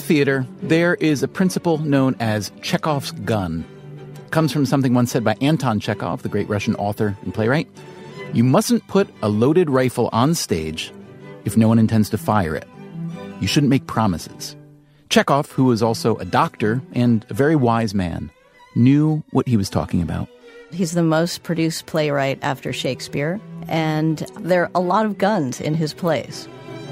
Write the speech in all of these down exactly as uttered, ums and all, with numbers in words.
theater, there is a principle known as Chekhov's gun. It comes from something once said by Anton Chekhov, the great Russian author and playwright. You mustn't put a loaded rifle on stage if no one intends to fire it. You shouldn't make promises. Chekhov, who was also a doctor and a very wise man, knew what he was talking about. He's the most produced playwright after Shakespeare, and there are a lot of guns in his plays.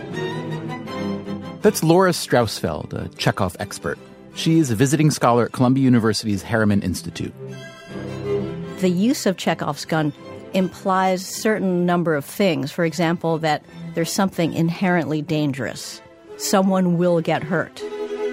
That's Laura Strausfeld, a Chekhov expert. She is a visiting scholar at Columbia University's Harriman Institute. The use of Chekhov's gun implies a certain number of things. For example, that there's something inherently dangerous. Someone will get hurt.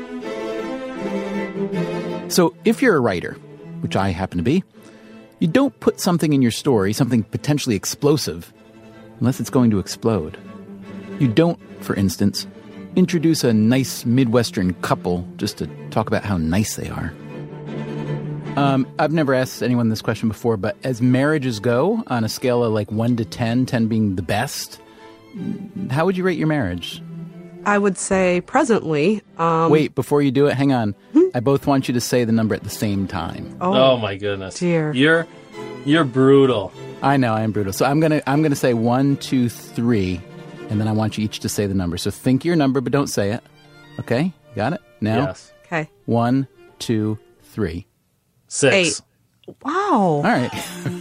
So if you're a writer, which I happen to be, you don't put something in your story, something potentially explosive, unless it's going to explode. You don't, for instance, introduce a nice Midwestern couple just to talk about how nice they are. Um, I've never asked anyone this question before, but as marriages go, on a scale of like one to ten, ten being the best, how would you rate your marriage? I would say presently... Um, Wait, before you do it, hang on. Hmm? I both want you to say the number at the same time. Oh, oh my goodness. Dear. You're you're brutal. I know, I am brutal. So I'm going to I'm gonna say one, two, three, and then I want you each to say the number. So think your number, but don't say it. Okay? Got it? Now? Yes. Okay. One, two, three. Six. Eight. Wow. All right.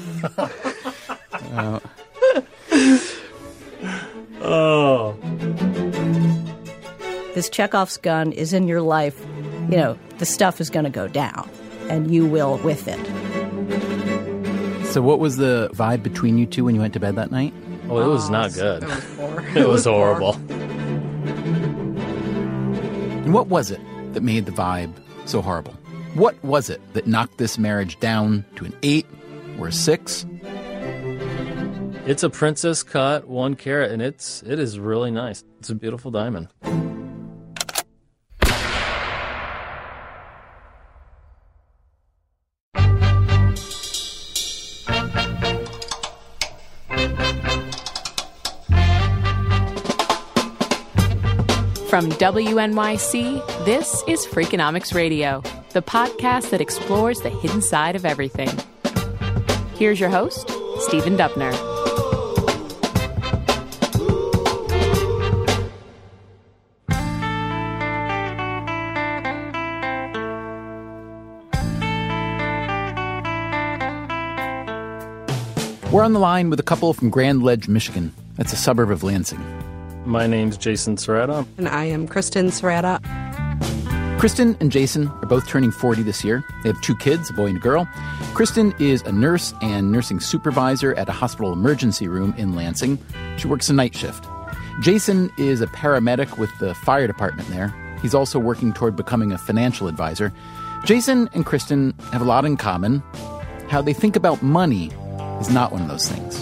uh, oh. This Chekhov's gun is in your life. You know, the stuff is going to go down, and you will with it. So what was the vibe between you two when you went to bed that night? Oh, it was not good. It was poor. It was horrible. And what was it that made the vibe so horrible? What was it that knocked this marriage down to an eight or a six? It's a princess cut, one carat, and it's it is really nice. It's a beautiful diamond. From W N Y C, this is Freakonomics Radio, the podcast that explores the hidden side of everything. Here's your host, Stephen Dubner. We're on the line with a couple from Grand Ledge, Michigan. That's a suburb of Lansing. My name's Jason Serrata. And I am Kristen Serrata. Kristen and Jason are both turning forty this year. They have two kids, a boy and a girl. Kristen is a nurse and nursing supervisor at a hospital emergency room in Lansing. She works a night shift. Jason is a paramedic with the fire department there. He's also working toward becoming a financial advisor. Jason and Kristen have a lot in common. How they think about money is not one of those things.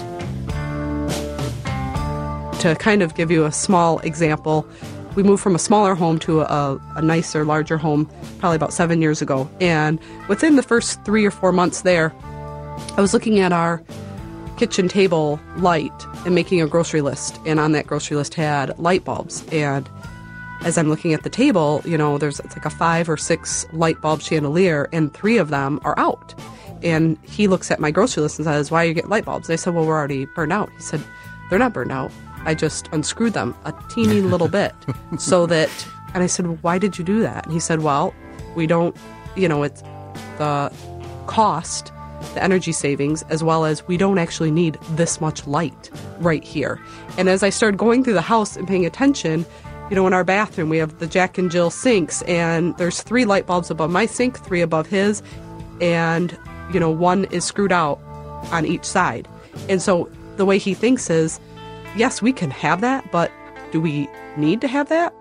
To kind of give you a small example, we moved from a smaller home to a, a nicer, larger home probably about seven years ago. And within the first three or four months there, I was looking at our kitchen table light and making a grocery list. And on that grocery list had light bulbs. And as I'm looking at the table, you know, there's it's like a five or six light bulb chandelier, and three of them are out. And he looks at my grocery list and says, "Why are you getting light bulbs?" And I said, "Well, we're already burned out." He said, "They're not burned out. I just unscrewed them a teeny little bit so that," and I said, "Why did you do that?" And he said, "Well, we don't, you know, it's the cost, the energy savings, as well as we don't actually need this much light right here." And as I started going through the house and paying attention, you know, in our bathroom, we have the Jack and Jill sinks, and there's three light bulbs above my sink, three above his, and, you know, one is screwed out on each side. And so the way he thinks is, yes, we can have that, but do we need to have that?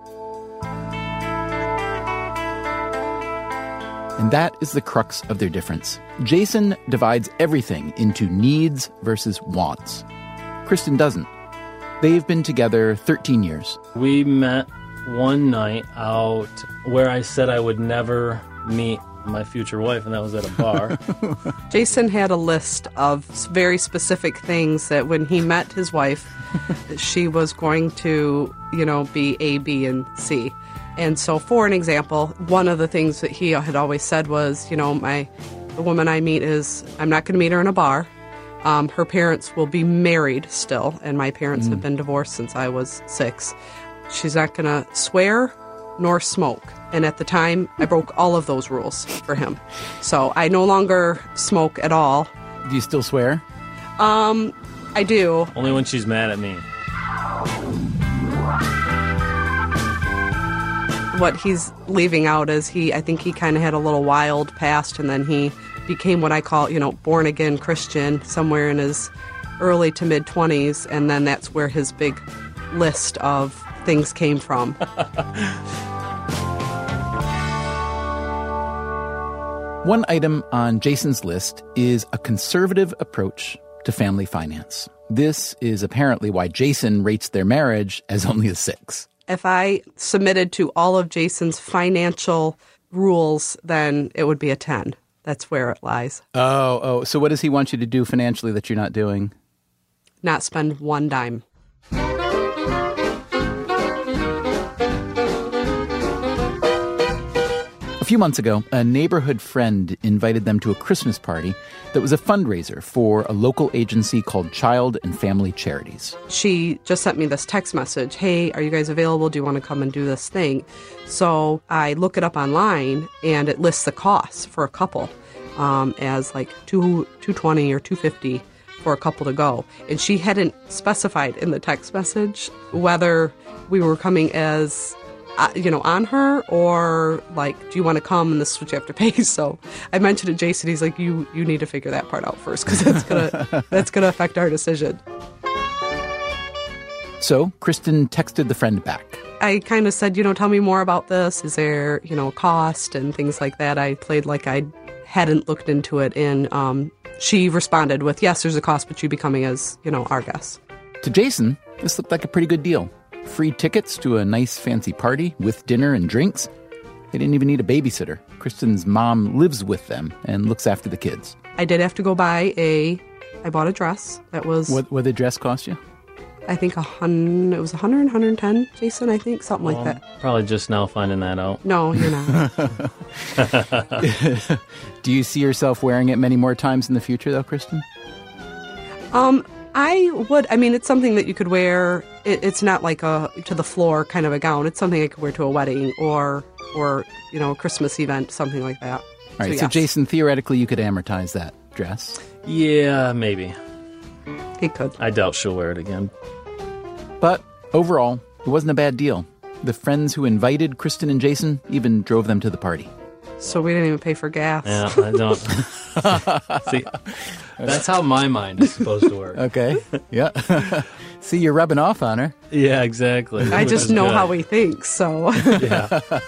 And that is the crux of their difference. Jason divides everything into needs versus wants. Kristen doesn't. They've been together thirteen years. We met one night out where I said I would never meet my future wife, and that was at a bar. Jason had a list of very specific things that when he met his wife, she was going to, you know, be A, B, and C. And so, for an example, one of the things that he had always said was, you know, my the woman I meet is, I'm not going to meet her in a bar. Um, her parents will be married still, and my parents mm. have been divorced since I was six. She's not going to swear nor smoke. And at the time, I broke all of those rules for him. So I no longer smoke at all. Do you still swear? Um, I do. Only when she's mad at me. What he's leaving out is he, I think he kind of had a little wild past, and then he became what I call, you know, born-again Christian somewhere in his early to mid-twenties, and then that's where his big list of things came from. One item on Jason's list is a conservative approach to family finance. This is apparently why Jason rates their marriage as only a six. If I submitted to all of Jason's financial rules, then it would be a ten. That's where it lies. Oh, oh. So what does he want you to do financially that you're not doing? Not spend one dime. A few months ago, a neighborhood friend invited them to a Christmas party that was a fundraiser for a local agency called Child and Family Charities. She just sent me this text message. Hey, are you guys available? Do you want to come and do this thing? So I look it up online, and it lists the costs for a couple um, as like two two twenty or two fifty for a couple to go. And she hadn't specified in the text message whether we were coming as Uh, you know, on her, or like, do you want to come and this is what you have to pay? So I mentioned to Jason, he's like, you you need to figure that part out first, because that's gonna that's gonna affect our decision. So Kristen texted the friend back. I kind of said, you know, tell me more about this. Is there, you know, cost and things like that? I played like I hadn't looked into it, and um, she responded with, yes, there's a cost, but you'd be coming as, you know, our guest. To Jason, this looked like a pretty good deal. Free tickets to a nice fancy party with dinner and drinks. They didn't even need a babysitter. Kristen's mom lives with them and looks after the kids. I did have to go buy a, I bought a dress that was... What what did the dress cost you? I think a hun, it was one hundred, one hundred ten, Jason, I think, something well, like that. Probably just now finding that out. No, you're not. Do you see yourself wearing it many more times in the future, though, Kristen? Um... I would, I mean, it's something that you could wear. It, it's not like a to the floor kind of a gown. It's something I could wear to a wedding or, or you know, a Christmas event, something like that. All right, so, so, yes. Jason, theoretically, you could amortize that dress. Yeah, maybe. He could. I doubt she'll wear it again. But overall, it wasn't a bad deal. The friends who invited Kristen and Jason even drove them to the party. So we didn't even pay for gas. Yeah, I don't. See, that's how my mind is supposed to work. Okay, yeah. See, you're rubbing off on her. Yeah, exactly. I just know good. How he thinks, so. Yeah.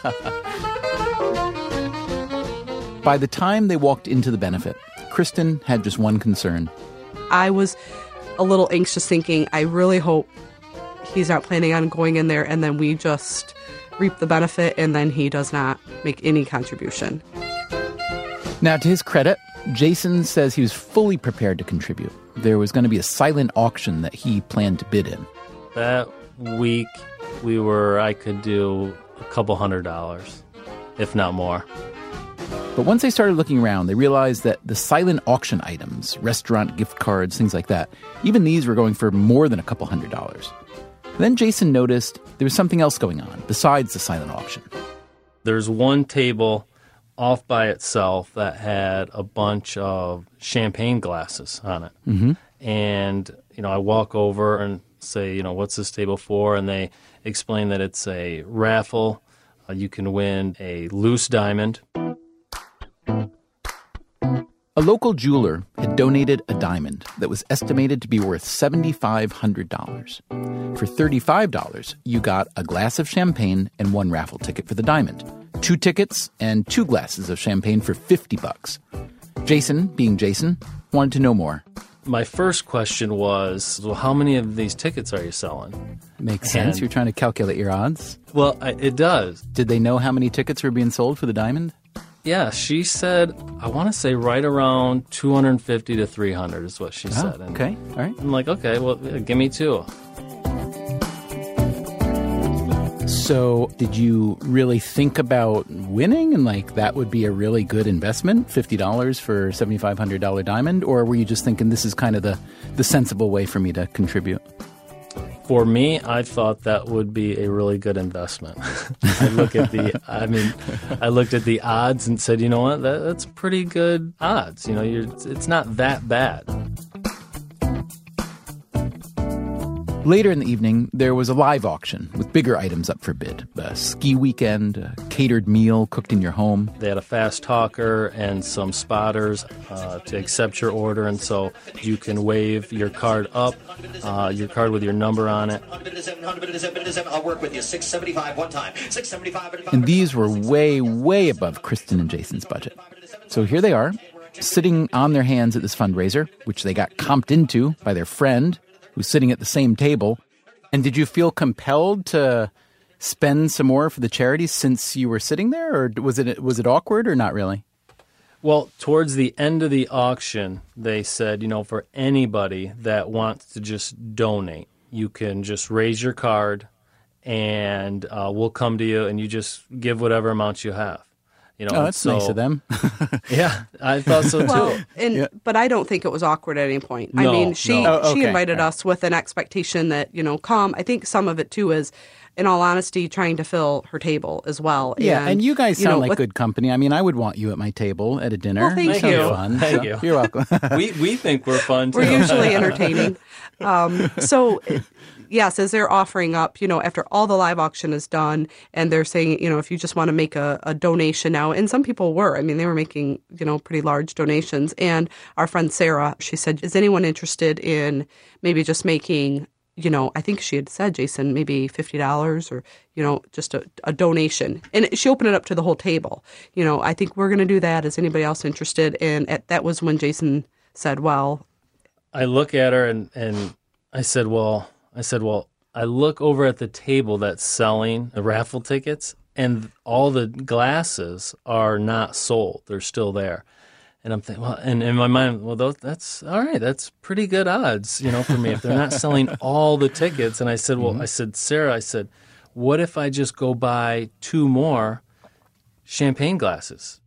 By the time they walked into the benefit, Kristen had just one concern. I was a little anxious, thinking, I really hope he's not planning on going in there and then we just reap the benefit and then he does not make any contribution. Now, to his credit, Jason says he was fully prepared to contribute. There was going to be a silent auction that he planned to bid in. That week, we were, I could do a couple hundred dollars, if not more. But once they started looking around, they realized that the silent auction items, restaurant gift cards, things like that, even these were going for more than a couple hundred dollars. Then Jason noticed there was something else going on besides the silent auction. There's one table off by itself that had a bunch of champagne glasses on it. Mm-hmm. And, you know, I walk over and say, you know, what's this table for? And they explain that it's a raffle. Uh, you can win a loose diamond. A local jeweler had donated a diamond that was estimated to be worth seven thousand five hundred dollars. For thirty-five dollars, you got a glass of champagne and one raffle ticket for the diamond. Two tickets and two glasses of champagne for fifty bucks. Jason, being Jason, wanted to know more. My first question was, well, how many of these tickets are you selling? Makes sense. And, You're trying to calculate your odds. Well, I, it does. Did they know how many tickets were being sold for the diamond? Yeah, she said, I want to say right around two hundred fifty to three hundred is what she oh, said. And okay, all right. I'm like, okay, well, give me two. So did you really think about winning and like that would be a really good investment, fifty dollars for a seven thousand five hundred dollars diamond? Or were you just thinking this is kind of the, the sensible way for me to contribute? For me, I thought that would be a really good investment. I look at the, I mean, I looked at the odds and said, you know what, that, that's pretty good odds. You know, you're, it's not that bad. Later in the evening, there was a live auction with bigger items up for bid. A ski weekend, a catered meal cooked in your home. They had a fast talker and some spotters uh, to accept your order, and so you can wave your card up, uh, your card with your number on it. I'll work with you. six seventy-five one time. six seventy-five. And these were way, way above Kristen and Jason's budget. So here they are, sitting on their hands at this fundraiser, which they got comped into by their friend, who's sitting at the same table. And did you feel compelled to spend some more for the charities since you were sitting there, or was it was it awkward or not really? Well, towards the end of the auction, they said, you know, for anybody that wants to just donate, you can just raise your card and uh, we'll come to you and you just give whatever amount you have. You know, oh, that's so, nice of them. Yeah, I thought so too. Well, and, Yeah. but I don't think it was awkward at any point. I No, mean, she no. Oh, she okay. invited Right. us with an expectation that, you know, come. I think some of it too is, in all honesty, trying to fill her table as well. Yeah, and you guys sound know, like with- good company. I mean, I would want you at my table at a dinner. Well, thank That sounds you. Fun. Thank So, you. You're welcome. we we think we're fun too. We're usually entertaining. Um, so, yes, as they're offering up, you know, after all the live auction is done, and they're saying, you know, if you just want to make a, a donation now, and some people were, I mean, they were making, you know, pretty large donations. And our friend Sarah, she said, is anyone interested in maybe just making, you know, I think she had said, Jason, maybe fifty dollars or, you know, just a, a donation. And she opened it up to the whole table. You know, I think we're going to do that. Is anybody else interested? And at, that was when Jason said, well, I look at her and, and I said, well, I said, well, I look over at the table that's selling the raffle tickets, and all the glasses are not sold; they're still there. And I'm thinking, well, and in my mind, well, those, that's all right. That's pretty good odds, you know, for me if they're not selling all the tickets. And I said, well, mm-hmm. I said, Sarah, I said, what if I just go buy two more champagne glasses?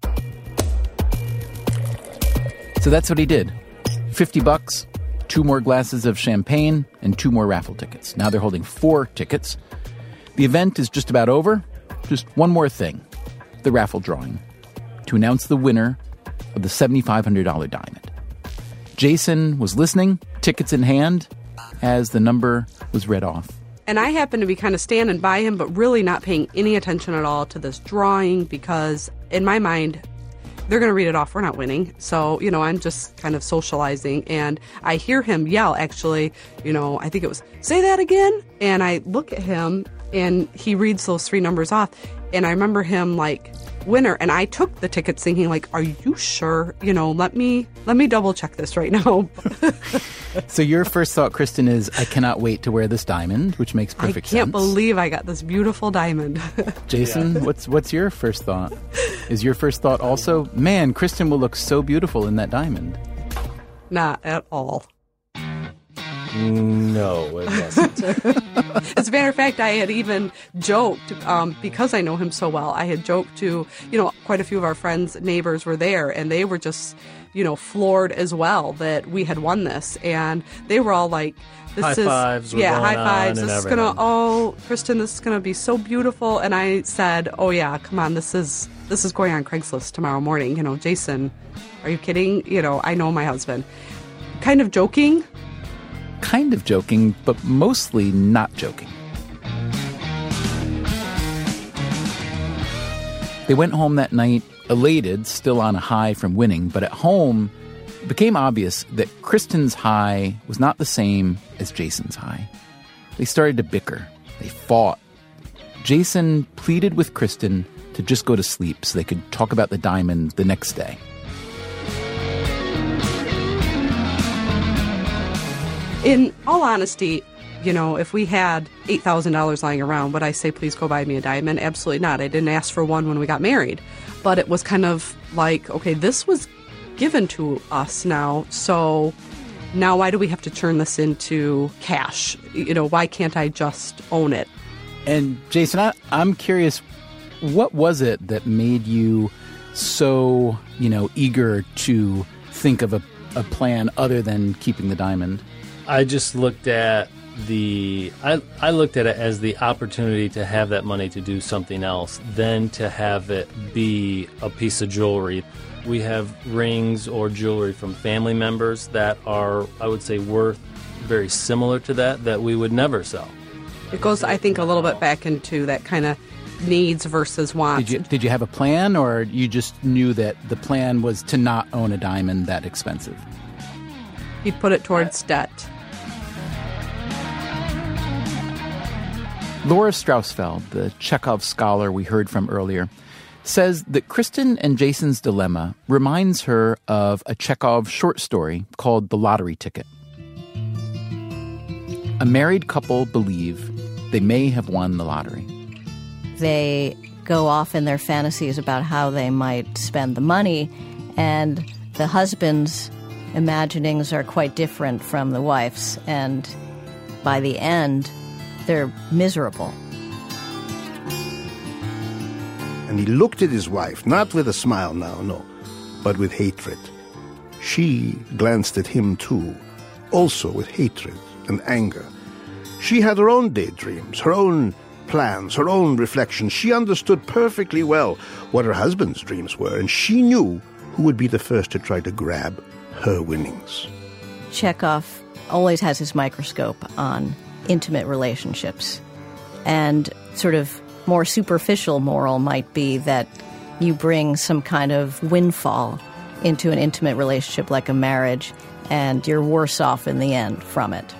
So that's what he did. fifty bucks, two more glasses of champagne, and two more raffle tickets. Now they're holding four tickets. The event is just about over. Just one more thing. The raffle drawing. To announce the winner of the seven thousand five hundred dollars diamond. Jason was listening, tickets in hand, as the number was read off. and I happened to be kind of standing by him, but really not paying any attention at all to this drawing because in my mind, they're going to read it off. We're not winning. So, you know, I'm just kind of socializing. And I hear him yell, actually, you know, I think it was, say that again. And I look at him and he reads those three numbers off. And I remember him like, winner. And I took the tickets thinking like, are you sure? You know, let me, let me double check this right now. So your first thought, Kristen, is I cannot wait to wear this diamond, which makes perfect sense. I can't believe I got this beautiful diamond. Jason, yeah. what's what's your first thought? Is your first thought also, man, Kristen will look so beautiful in that diamond? Not at all. No, it wasn't. As a matter of fact, I had even joked, um, because I know him so well, I had joked to, you know, quite a few of our friends, neighbors were there, and they were just, you know, floored as well that we had won this. And they were all like, this high is, fives were yeah, going high fives. on This and is going to, everything. oh, Kristen, this is going to be so beautiful. And I said, oh, yeah, come on, this is, this is going on Craigslist tomorrow morning. You know, Jason, are you kidding? You know, I know my husband. Kind of joking. Kind of joking, but mostly not joking. They went home that night, elated, still on a high from winning, but at home, it became obvious that Kristen's high was not the same as Jason's high. They started to bicker. They fought. Jason pleaded with Kristen to just go to sleep so they could talk about the diamond the next day. In all honesty, you know, if we had eight thousand dollars lying around, would I say, please go buy me a diamond? Absolutely not. I didn't ask for one when we got married. But it was kind of like, okay, this was given to us now, so now why do we have to turn this into cash? You know, why can't I just own it? And Jason, I, I'm curious, what was it that made you so, you know, eager to think of a, a plan other than keeping the diamond? I just looked at the I, I looked at it as the opportunity to have that money to do something else, then to have it be a piece of jewelry. We have rings or jewelry from family members that are, I would say, worth very similar to that, that we would never sell. It goes, I think, a little bit back into that kind of needs versus wants. Did you, did you have a plan, or you just knew that the plan was to not own a diamond that expensive? He put it towards debt. Laura Strausfeld, the Chekhov scholar we heard from earlier, says that Kristen and Jason's dilemma reminds her of a Chekhov short story called The Lottery Ticket. A married couple believe they may have won the lottery. They go off in their fantasies about how they might spend the money, and the husband's imaginings are quite different from the wife's, and by the end, they're miserable. And he looked at his wife, not with a smile now, no, but with hatred. She glanced at him too, also with hatred and anger. She had her own daydreams, her own plans, her own reflections. She understood perfectly well what her husband's dreams were, and she knew who would be the first to try to grab her winnings. Chekhov always has his microscope on intimate relationships. And sort of more superficial moral might be that you bring some kind of windfall into an intimate relationship like a marriage, and you're worse off in the end from it.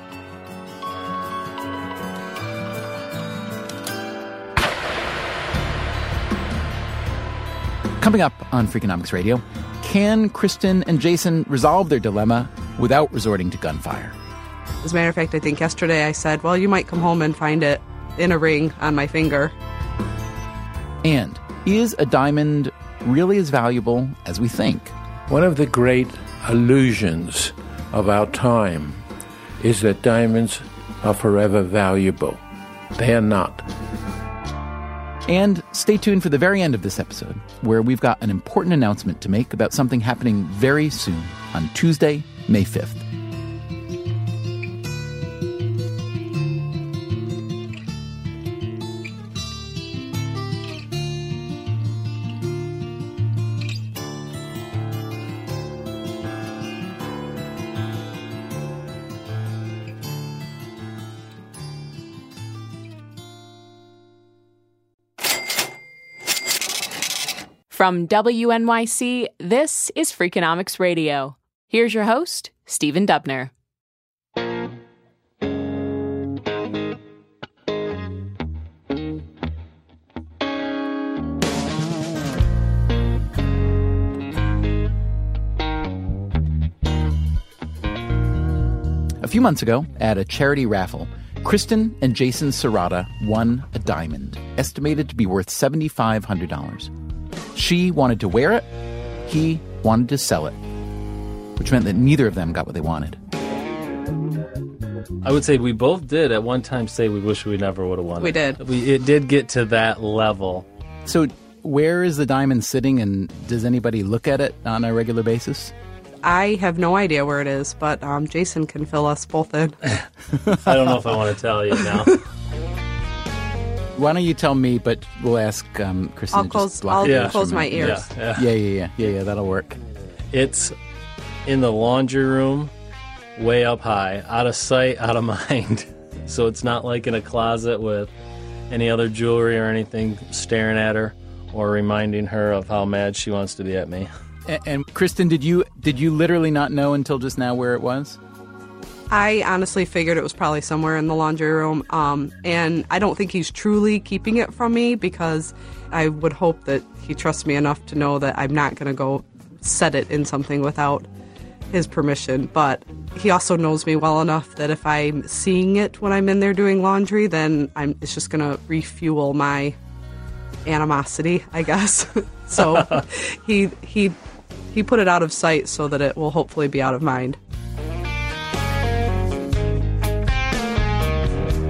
Coming up on Freakonomics Radio, can Kristen and Jason resolve their dilemma without resorting to gunfire? As a matter of fact, I think yesterday I said, well, you might come home and find it in a ring on my finger. And is a diamond really as valuable as we think? One of the great illusions of our time is that diamonds are forever valuable. They are not. And stay tuned for the very end of this episode, where we've got an important announcement to make about something happening very soon on Tuesday, May fifth. From W N Y C, this is Freakonomics Radio. Here's your host, Stephen Dubner. A few months ago, at a charity raffle, Kristen and Jason Serrata won a diamond, estimated to be worth seven thousand five hundred dollars. She wanted to wear it, he wanted to sell it, which meant that neither of them got what they wanted. I would say we both did at one time say we wish we never would have won We it. did. We, it did get to that level. So where is the diamond sitting, and does anybody look at it on a regular basis? I have no idea where it is, but um, Jason can fill us both in. I don't know if I want to tell you now. Why don't you tell me, but we'll ask um, Kristen I'll to close, just block I'll the Yeah. ears close from my it. ears. Yeah, yeah. Yeah, yeah, yeah, yeah, yeah, that'll work. It's in the laundry room, way up high, out of sight, out of mind. So it's not like in a closet with any other jewelry or anything staring at her or reminding her of how mad she wants to be at me. And, and Kristen, did you did you literally not know until just now where it was? I honestly figured it was probably somewhere in the laundry room, um, and I don't think he's truly keeping it from me, because I would hope that he trusts me enough to know that I'm not going to go set it in something without his permission. But he also knows me well enough that if I'm seeing it when I'm in there doing laundry, then I'm, it's just going to refuel my animosity, I guess. So he he he put it out of sight so that it will hopefully be out of mind.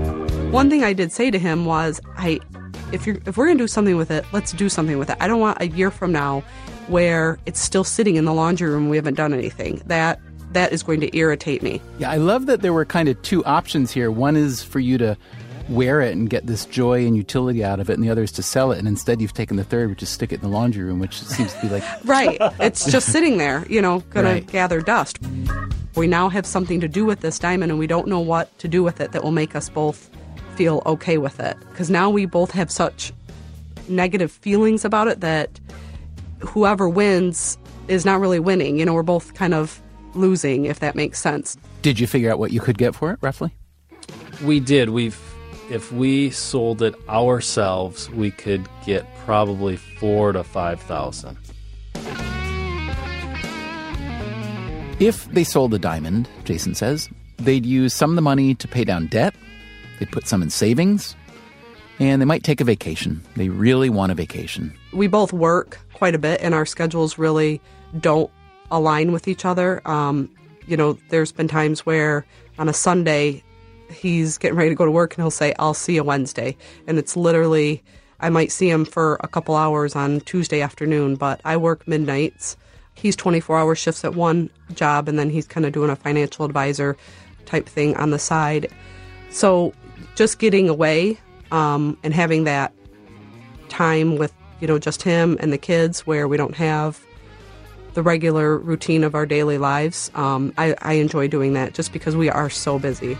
One thing I did say to him was, I, if you're, if we're going to do something with it, let's do something with it. I don't want a year from now where it's still sitting in the laundry room and we haven't done anything. That that is going to irritate me. Yeah, I love that there were kind of two options here. One is for you to wear it and get this joy and utility out of it, and the other is to sell it. And instead you've taken the third, which is stick it in the laundry room, which seems to be like... Right. It's just sitting there, you know, going Right. to gather dust. We now have something to do with this diamond, and we don't know what to do with it that will make us both feel okay with it. Because now we both have such negative feelings about it that whoever wins is not really winning. You know, we're both kind of losing, if that makes sense. Did you figure out what you could get for it, roughly? We did. We've, if we sold it ourselves, we could get probably four to five thousand. If they sold the diamond, Jason says, they'd use some of the money to pay down debt, they'd put some in savings, and they might take a vacation. They really want a vacation. We both work quite a bit, and our schedules really don't align with each other. Um, you know, there's been times where on a Sunday, he's getting ready to go to work, and he'll say, I'll see you Wednesday. And it's literally, I might see him for a couple hours on Tuesday afternoon, but I work midnights. He's twenty-four hour shifts at one job, and then he's kind of doing a financial advisor type thing on the side. So just getting away um, and having that time with, you know, just him and the kids where we don't have the regular routine of our daily lives. Um, I, I enjoy doing that just because we are so busy.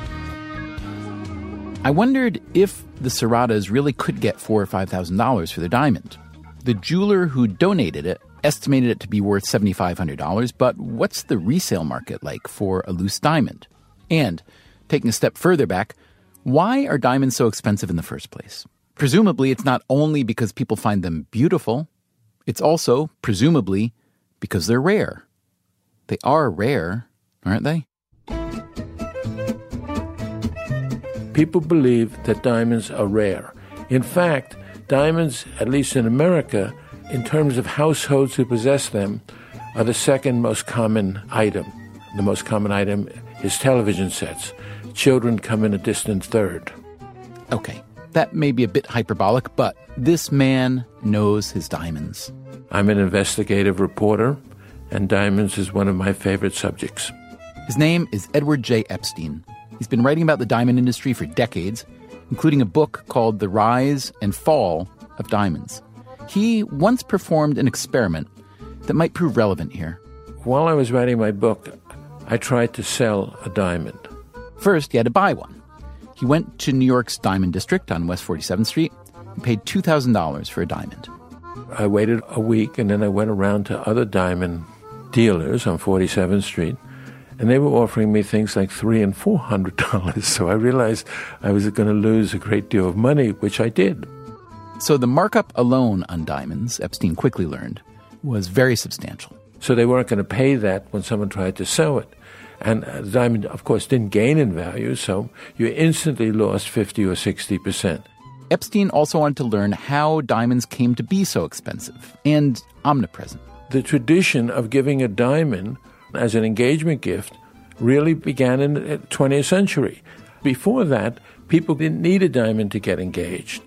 I wondered if the Serratas really could get four or five thousand dollars for their diamond. The jeweler who donated it estimated it to be worth seven thousand five hundred dollars, but what's the resale market like for a loose diamond? And, taking a step further back, why are diamonds so expensive in the first place? Presumably, it's not only because people find them beautiful, it's also, presumably, because they're rare. They are rare, aren't they? People believe that diamonds are rare. In fact, diamonds, at least in America, in terms of households who possess them, are the second most common item. The most common item is television sets. Children come in a distant third. Okay, that may be a bit hyperbolic, but this man knows his diamonds. I'm an investigative reporter, and diamonds is one of my favorite subjects. His name is Edward J. Epstein. He's been writing about the diamond industry for decades, including a book called The Rise and Fall of Diamonds. He once performed an experiment that might prove relevant here. While I was writing my book, I tried to sell a diamond. First, he had to buy one. He went to New York's Diamond District on West forty-seventh Street and paid two thousand dollars for a diamond. I waited a week, and then I went around to other diamond dealers on forty-seventh Street, and they were offering me things like three and four hundred dollars. So I realized I was going to lose a great deal of money, which I did. So the markup alone on diamonds, Epstein quickly learned, was very substantial. So they weren't going to pay that when someone tried to sell it. And the diamond, of course, didn't gain in value, so you instantly lost fifty or sixty percent. Epstein also wanted to learn how diamonds came to be so expensive and omnipresent. The tradition of giving a diamond as an engagement gift really began in the twentieth century. Before that, people didn't need a diamond to get engaged.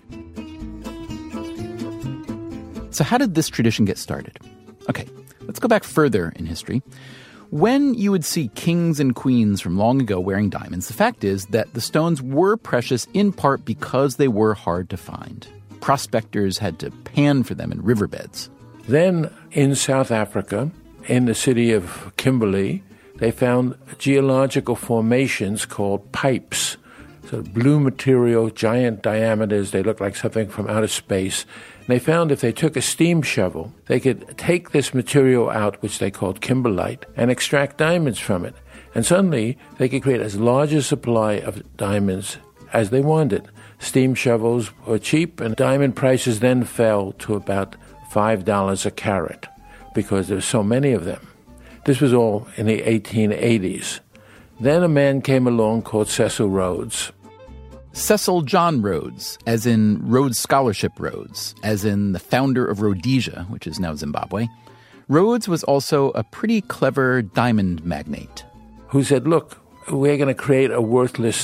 So how did this tradition get started? Okay, let's go back further in history. When you would see kings and queens from long ago wearing diamonds, the fact is that the stones were precious in part because they were hard to find. Prospectors had to pan for them in riverbeds. Then in South Africa, in the city of Kimberley, they found geological formations called pipes. So blue material, giant diameters, they look like something from outer space. And they found if they took a steam shovel, they could take this material out, which they called kimberlite, and extract diamonds from it. And suddenly, they could create as large a supply of diamonds as they wanted. Steam shovels were cheap, and diamond prices then fell to about five dollars a carat because there were so many of them. This was all in the eighteen eighties. Then a man came along called Cecil Rhodes. Cecil John Rhodes, as in Rhodes Scholarship Rhodes, as in the founder of Rhodesia, which is now Zimbabwe. Rhodes was also a pretty clever diamond magnate. Who said, look, we're going to create a worthless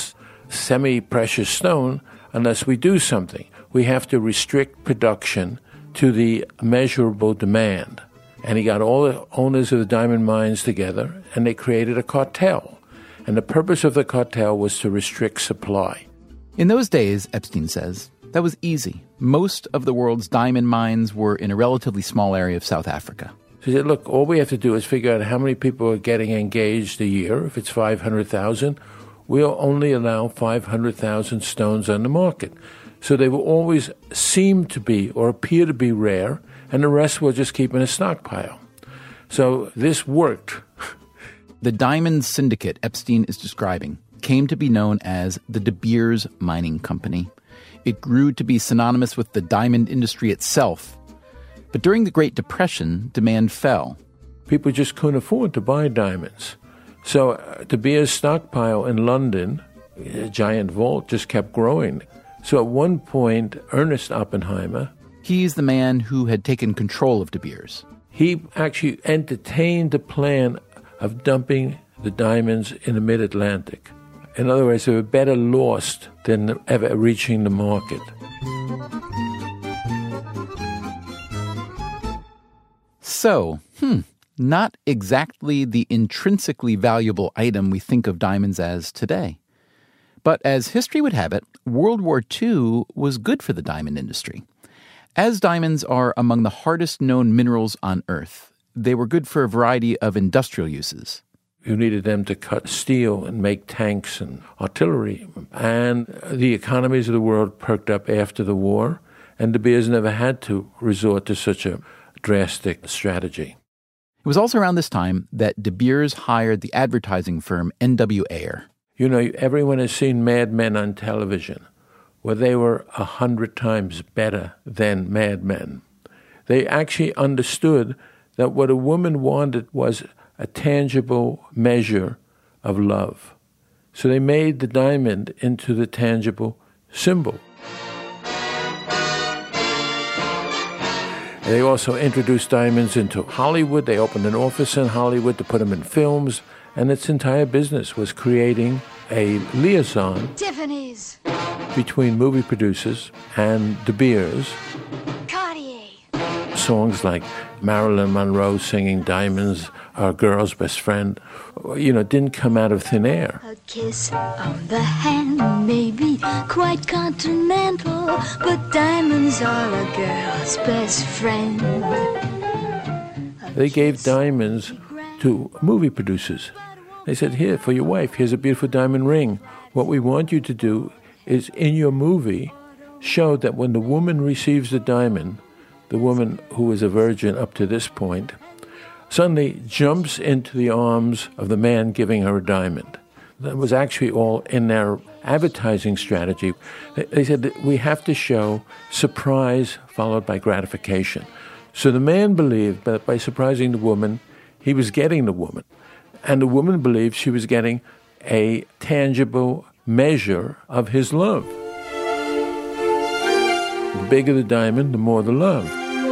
semi-precious stone unless we do something. We have to restrict production to the measurable demand. And he got all the owners of the diamond mines together, and they created a cartel. And the purpose of the cartel was to restrict supply. In those days, Epstein says, that was easy. Most of the world's diamond mines were in a relatively small area of South Africa. So he said, look, all we have to do is figure out how many people are getting engaged a year. If it's five hundred thousand, we'll only allow five hundred thousand stones on the market. So they will always seem to be or appear to be rare, and the rest we'll just keep in a stockpile. So this worked. The diamond syndicate Epstein is describing came to be known as the De Beers Mining Company. It grew to be synonymous with the diamond industry itself. But during the Great Depression, demand fell. People just couldn't afford to buy diamonds. So uh, De Beers' stockpile in London, a giant vault, just kept growing. So at one point, Ernest Oppenheimer... He's the man who had taken control of De Beers. He actually entertained the plan of dumping the diamonds in the mid-Atlantic. In other words, they were better lost than ever reaching the market. So, hmm, not exactly the intrinsically valuable item we think of diamonds as today. But as history would have it, World War Two was good for the diamond industry. As diamonds are among the hardest known minerals on Earth, they were good for a variety of industrial uses. You needed them to cut steel and make tanks and artillery. And the economies of the world perked up after the war, and De Beers never had to resort to such a drastic strategy. It was also around this time that De Beers hired the advertising firm N W Ayer. You know, everyone has seen Mad Men on television, where they were a hundred times better than Mad Men. They actually understood that what a woman wanted was a tangible measure of love. So they made the diamond into the tangible symbol. They also introduced diamonds into Hollywood. They opened an office in Hollywood to put them in films, and its entire business was creating a liaison Tiffany's, between movie producers and De Beers. Cartier. Songs like Marilyn Monroe singing Diamonds, Our Girl's Best Friend, you know, didn't come out of thin air. A kiss on the hand may be quite continental, but diamonds are a girl's best friend. They gave diamonds to movie producers. They said, here, for your wife, here's a beautiful diamond ring. What we want you to do is, in your movie, show that when the woman receives the diamond, the woman who is a virgin up to this point, suddenly jumps into the arms of the man giving her a diamond. That was actually all in their advertising strategy. They said that we have to show surprise followed by gratification. So the man believed that by surprising the woman, he was getting the woman. And the woman believed she was getting a tangible measure of his love. The bigger the diamond, the more the love.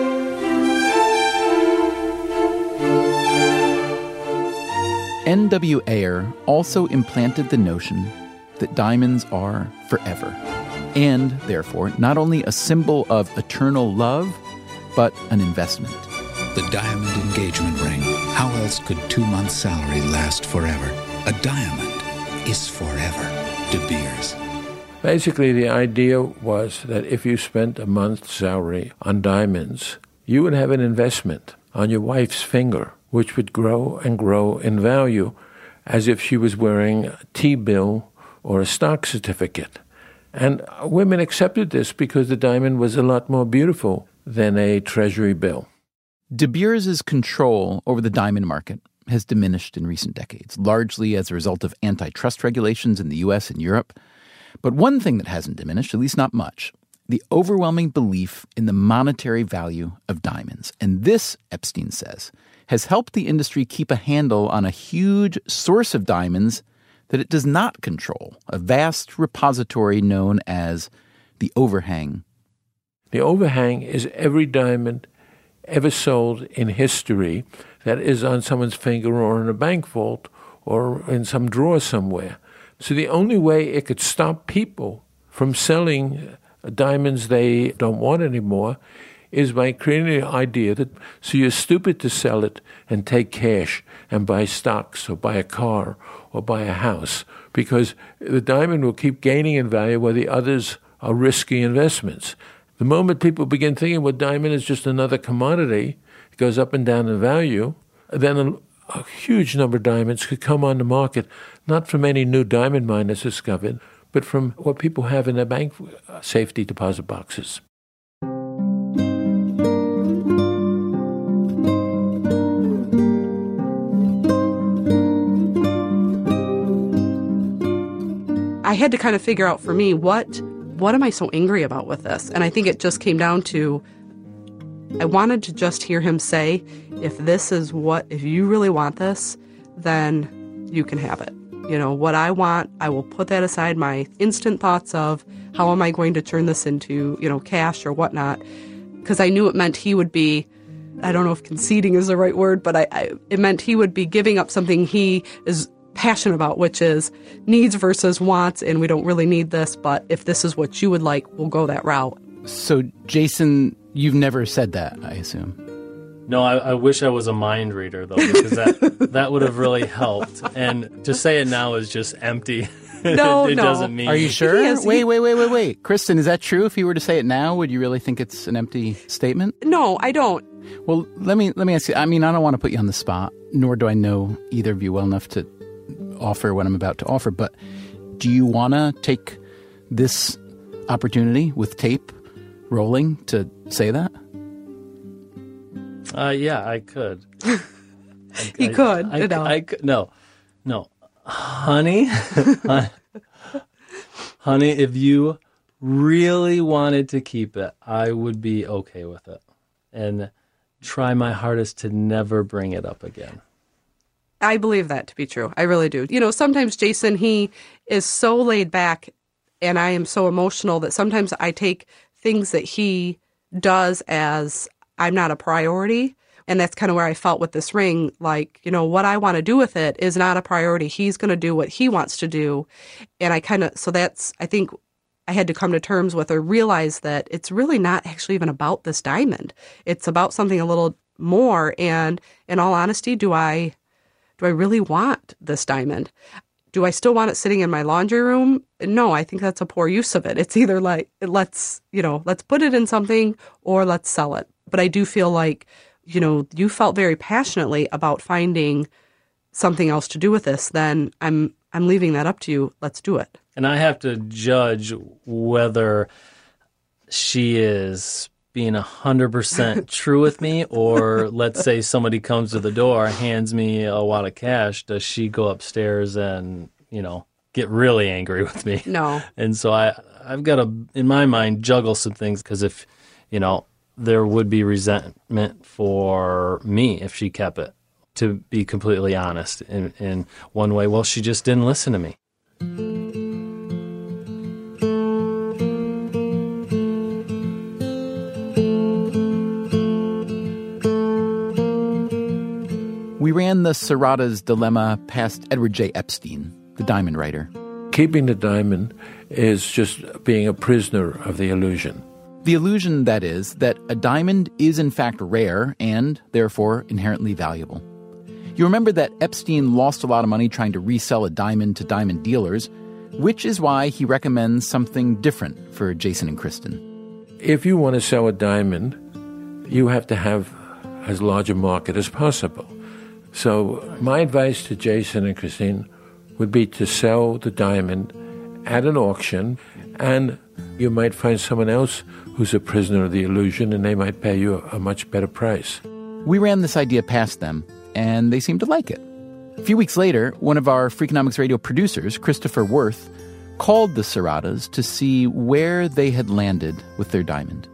N W Ayer also implanted the notion that diamonds are forever, and therefore not only a symbol of eternal love, but an investment. The diamond engagement ring. How else could two months' salary last forever? A diamond is forever. De Beers. Basically, the idea was that if you spent a month's salary on diamonds, you would have an investment on your wife's finger, which would grow and grow in value as if she was wearing a T-bill or a stock certificate. And women accepted this because the diamond was a lot more beautiful than a treasury bill. De Beers' control over the diamond market has diminished in recent decades, largely as a result of antitrust regulations in the U S and Europe. But one thing that hasn't diminished, at least not much, the overwhelming belief in the monetary value of diamonds. And this, Epstein says, has helped the industry keep a handle on a huge source of diamonds that it does not control, a vast repository known as the overhang. The overhang is every diamond ever sold in history that is on someone's finger or in a bank vault or in some drawer somewhere. So the only way it could stop people from selling diamonds they don't want anymore is by creating an idea that, so you're stupid to sell it and take cash and buy stocks or buy a car or buy a house, because the diamond will keep gaining in value while the others are risky investments. The moment people begin thinking, well, diamond is just another commodity, it goes up and down in value, then a, a huge number of diamonds could come on the market, not from any new diamond mine that's discovered, but from what people have in their bank safety deposit boxes. I had to kind of figure out for me, what what am I so angry about with this? And I think it just came down to, I wanted to just hear him say, if this is what, if you really want this, then you can have it. You know, what I want, I will put that aside, my instant thoughts of how am I going to turn this into, you know, cash or whatnot. Because I knew it meant he would be, I don't know if conceding is the right word, but I, I it meant he would be giving up something he is passionate about, which is needs versus wants, and we don't really need this, but if this is what you would like, we'll go that route. So, Jason, you've never said that, I assume. No, I, I wish I was a mind reader, though, because that that would have really helped. And to say it now is just empty. No, it no. doesn't mean. Are you sure? Yes, wait, he- wait, wait, wait, wait. Kristen, is that true? If you were to say it now, would you really think it's an empty statement? No, I don't. Well, let me let me ask you. I mean, I don't want to put you on the spot, nor do I know either of you well enough to offer what I'm about to offer, but do you want to take this opportunity with tape rolling to say that? Uh, yeah, I could. I, He I, could. I, no. I, I could. No, no, honey, honey. If you really wanted to keep it, I would be okay with it, and try my hardest to never bring it up again. I believe that to be true. I really do. You know, sometimes Jason, he is so laid back and I am so emotional that sometimes I take things that he does as I'm not a priority. And that's kind of where I felt with this ring. Like, you know, what I want to do with it is not a priority. He's going to do what he wants to do. And I kind of, so that's, I think I had to come to terms with or realize that it's really not actually even about this diamond. It's about something a little more. And in all honesty, do I... Do I really want this diamond? Do I still want it sitting in my laundry room? No, I think that's a poor use of it. It's either like, let's, you know, let's put it in something or let's sell it. But I do feel like, you know, you felt very passionately about finding something else to do with this. Then I'm, I'm leaving that up to you. Let's do it. And I have to judge whether she is being one hundred percent true with me, or let's say somebody comes to the door, hands me a wad of cash, does she go upstairs and, you know, get really angry with me? No. And so I, I've got to, in my mind, juggle some things, because if, you know, there would be resentment for me if she kept it, to be completely honest, in, in one way. Well, she just didn't listen to me. We ran the Serrata's dilemma past Edward J. Epstein, the diamond writer. Keeping the diamond is just being a prisoner of the illusion. The illusion, that is, that a diamond is in fact rare and, therefore, inherently valuable. You remember that Epstein lost a lot of money trying to resell a diamond to diamond dealers, which is why he recommends something different for Jason and Kristen. If you want to sell a diamond, you have to have as large a market as possible. So my advice to Jason and Christine would be to sell the diamond at an auction, and you might find someone else who's a prisoner of the illusion, and they might pay you a much better price. We ran this idea past them, and they seemed to like it. A few weeks later, one of our Freakonomics Radio producers, Christopher Worth, called the Serratas to see where they had landed with their diamond.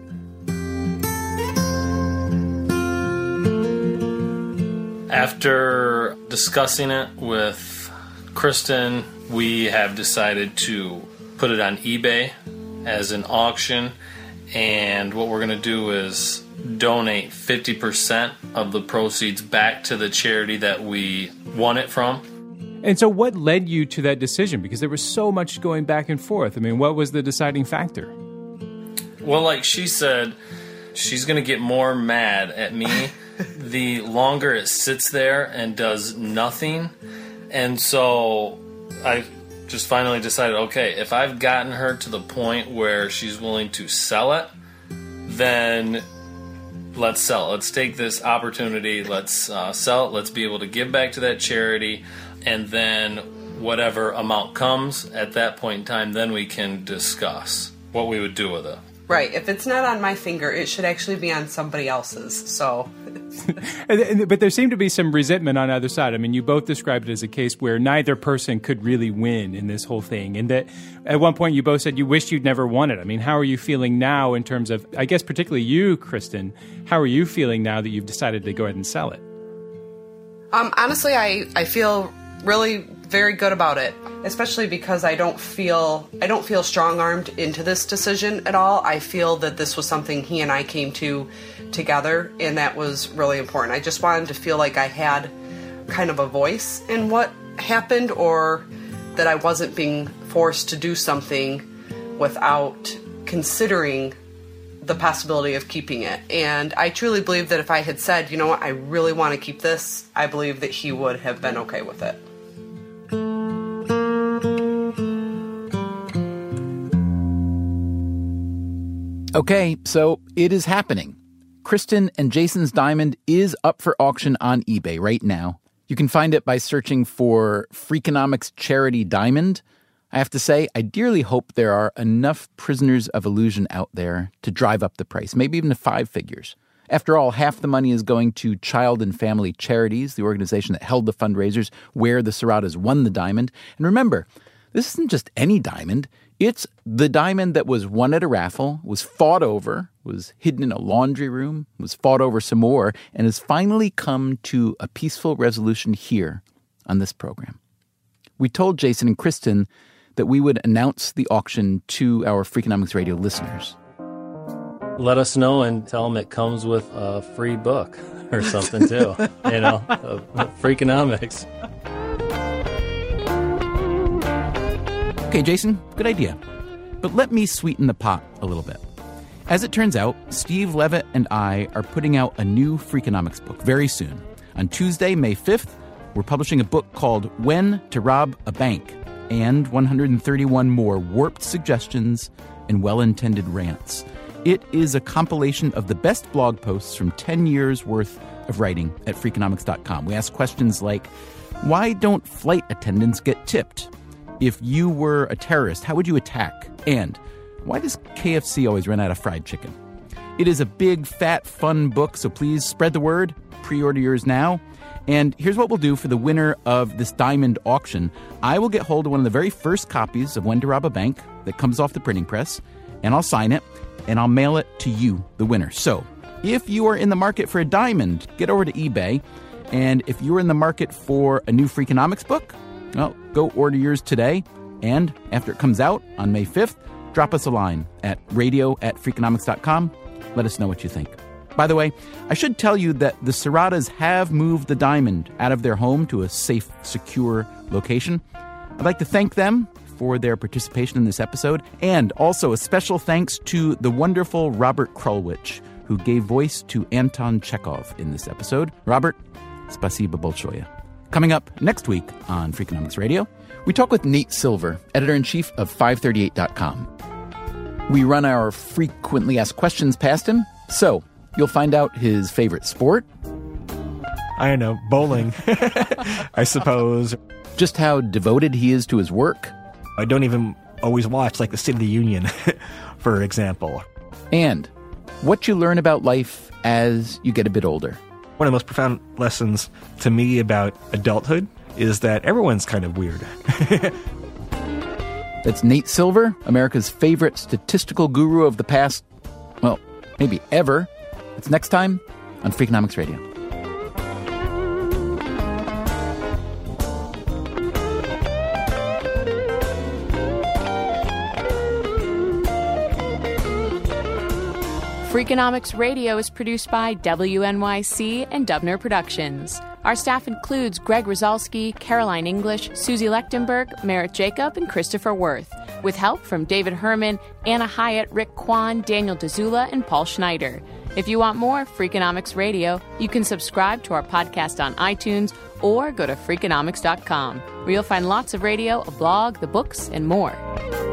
After discussing it with Kristen, we have decided to put it on eBay as an auction, and what we're going to do is donate fifty percent of the proceeds back to the charity that we won it from. And so what led you to that decision? Because there was so much going back and forth. I mean, what was the deciding factor? Well, like she said, she's going to get more mad at me the longer it sits there and does nothing. And so I just finally decided, okay, if I've gotten her to the point where she's willing to sell it, then let's sell it. Let's take this opportunity. Let's uh, sell it. Let's be able to give back to that charity. And then whatever amount comes at that point in time, then we can discuss what we would do with it. Right. If it's not on my finger, it should actually be on somebody else's. So, but there seemed to be some resentment on either side. I mean, you both described it as a case where neither person could really win in this whole thing. And that at one point you both said you wished you'd never won it. I mean, how are you feeling now in terms of, I guess, particularly you, Kristen, how are you feeling now that you've decided to go ahead and sell it? Um, honestly, I, I feel really very good about it, especially because I don't feel I don't feel strong-armed into this decision at all. I feel that this was something he and I came to together, and that was really important. I just wanted to feel like I had kind of a voice in what happened, or that I wasn't being forced to do something without considering the possibility of keeping it. And I truly believe that if I had said, you know what, I really want to keep this, I believe that he would have been okay with it. Okay, so it is happening. Kristen and Jason's diamond is up for auction on eBay right now. You can find it by searching for Freakonomics Charity Diamond. I have to say, I dearly hope there are enough prisoners of illusion out there to drive up the price, maybe even to five figures. After all, half the money is going to Child and Family Charities, the organization that held the fundraisers where the Serratas won the diamond. And remember, this isn't just any diamond. It's the diamond that was won at a raffle, was fought over, was hidden in a laundry room, was fought over some more, and has finally come to a peaceful resolution here on this program. We told Jason and Kristen that we would announce the auction to our Freakonomics Radio listeners. Let us know and tell them it comes with a free book or something, too. You know, Freakonomics. Okay, Jason, good idea. But let me sweeten the pot a little bit. As it turns out, Steve Levitt and I are putting out a new Freakonomics book very soon. On Tuesday, May fifth, we're publishing a book called When to Rob a Bank, and one hundred thirty-one more warped suggestions and well-intended rants. It is a compilation of the best blog posts from ten years worth of writing at Freakonomics dot com. We ask questions like, why don't flight attendants get tipped? If you were a terrorist, how would you attack? And why does K F C always run out of fried chicken? It is a big, fat, fun book, so please spread the word. Pre-order yours now. And here's what we'll do for the winner of this diamond auction. I will get hold of one of the very first copies of When to Rob a Bank that comes off the printing press, and I'll sign it, and I'll mail it to you, the winner. So if you are in the market for a diamond, get over to eBay. And if you're in the market for a new Freakonomics book, well, go order yours today. And after it comes out on May fifth, drop us a line at radio at Freakonomics dot com. Let us know what you think. By the way, I should tell you that the Serratas have moved the diamond out of their home to a safe, secure location. I'd like to thank them for their participation in this episode, and also a special thanks to the wonderful Robert Krulwich, who gave voice to Anton Chekhov in this episode. Robert, spasiba bolshoye. Coming up next week on Freakonomics Radio, we talk with Nate Silver, editor-in-chief of five thirty-eight dot com. We run our frequently asked questions past him, so you'll find out his favorite sport. I don't know, bowling, I suppose. Just how devoted he is to his work. I don't even always watch, like, the State of the Union, for example. And what you learn about life as you get a bit older. One of the most profound lessons to me about adulthood is that everyone's kind of weird. That's Nate Silver, America's favorite statistical guru of the past, well, maybe ever. It's next time on Freakonomics Radio. Freakonomics Radio is produced by W N Y C and Dubner Productions. Our staff includes Greg Rosalski, Caroline English, Susie Lechtenberg, Merritt Jacob, and Christopher Worth, with help from David Herman, Anna Hyatt, Rick Kwan, Daniel DeZula, and Paul Schneider. If you want more Freakonomics Radio, you can subscribe to our podcast on iTunes or go to Freakonomics dot com, where you'll find lots of radio, a blog, the books, and more.